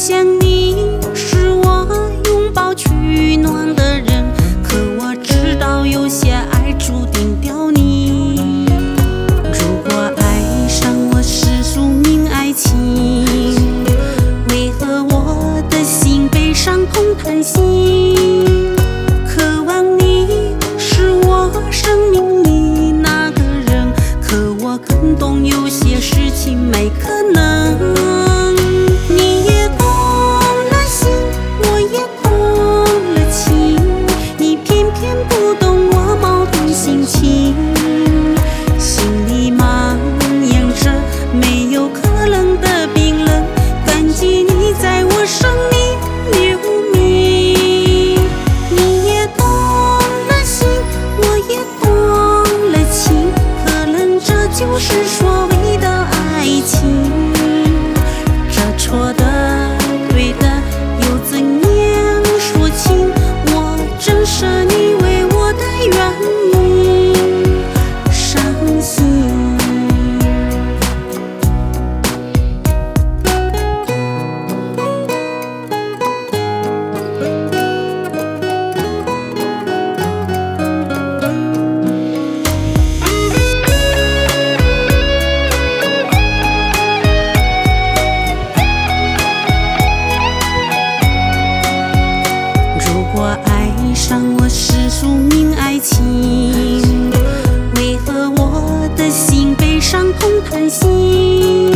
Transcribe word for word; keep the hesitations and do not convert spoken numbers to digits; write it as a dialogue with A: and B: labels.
A: 想你是我拥抱取暖的人，可我知道有些爱注定凋零。如果爱上我是宿命爱情，为何我的心被伤痛叹息？渴望你是我生命里那个人，可我更懂有些事情没可能。你也动了心，我也动了情，你偏偏不懂我矛盾心情，心里蔓延着没有可能的冰冷，感激你在我生命留名。你也动了心，我也动了情，可能这就是所谓的爱情。这错的对的又怎样说清？我珍舍你为我的原因伤心。如果爱上我是宿命爱情，为何我的心被伤痛叹息？